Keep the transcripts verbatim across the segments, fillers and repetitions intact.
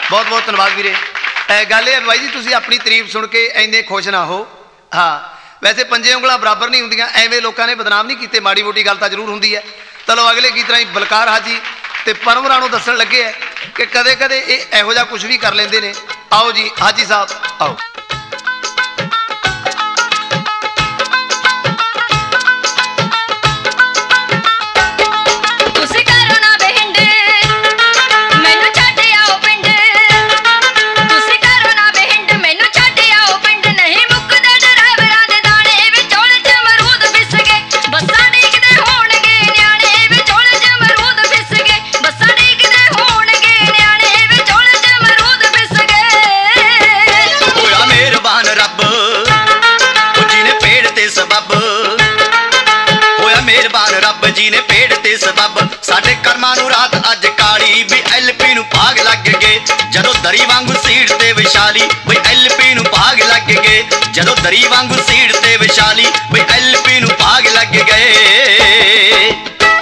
बहुत बहुत धन्यवाद वीरे। गल ये बाई जी तुसीं अपनी तारीफ सुन के इन्ने खुश ना हो। हाँ वैसे पंजे उंगलां बराबर नहीं होंदियां, एवें लोगों ने बदनाम नहीं कीते, माड़ी मोटी गल तां जरूर हुंदी है। चलो अगले गीत राहीं बलकार हाजी ते परम राणो दस्सण लगे है कि कदे कदे ये इहो जिहा कुछ भी कर लेंदे ने। आओ जी हाजी साहब आओ। जी ने पेड़ ते सबब साडे कर्मां नूं रात अज काली भी एल पी नूं भाग लग गए जदों दरी वांगू सीड़ ते विशाली भी एल पी नूं भाग लग गए जदों दरी वांगू सीड़ ते विशाली भी एल पी नूं भाग लग गए।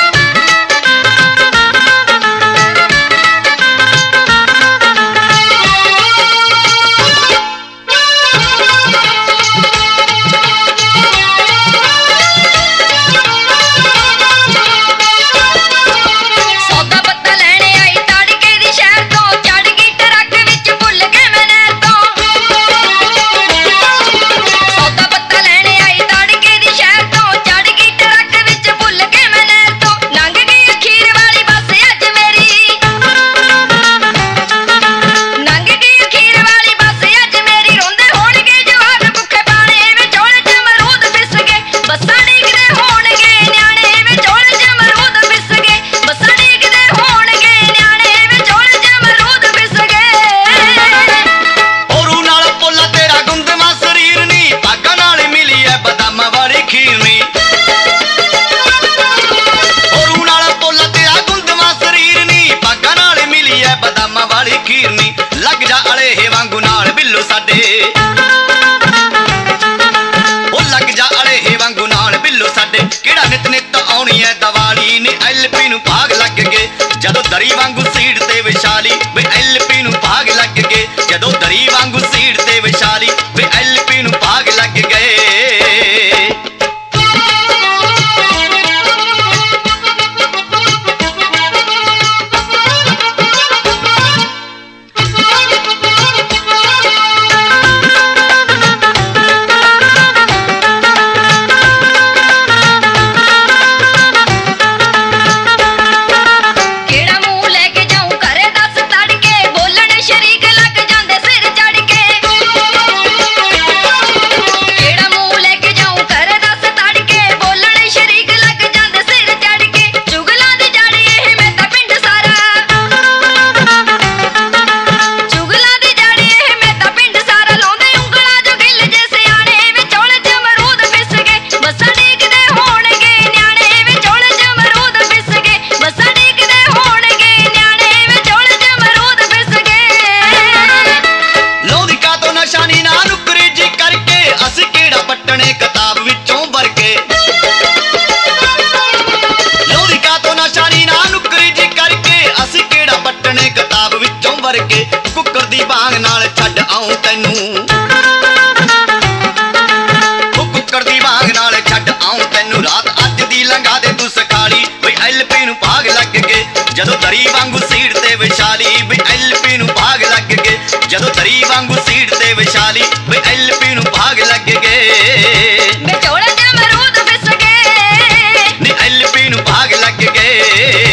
लग जा अले हे वांगू नाल बिल्लो साडे ओ लग जा अले हे वांगू नाल बिल्लो साडे केड़ा नित नित आउणी है दवाली ने एल पी नूं भाग लग गए जदों दरी वांगू सीड़ ते विशाली वे एल पी नूं भाग लग गए जदों दरी वांगू सीड़ ते विशाली वे एल पी नूं भाग लग गए। कुकर दी बांग नाल छड्ड आऊं तैनूं कुकर दी बांग नाल छड्ड आऊं तैनूं रात अज दी लंघा दे तू सखाली वे एल पी नूं भाग लग गए जदों दरी वांगू सीड़ ते विशाली वे एल पी नूं भाग लग गए जदों दरी वांगू सीड़ ते विशाली वे एल पी नूं भाग लग गए। विचोले च अमरूद फिस गए नी एल पी नूं भाग लग गए।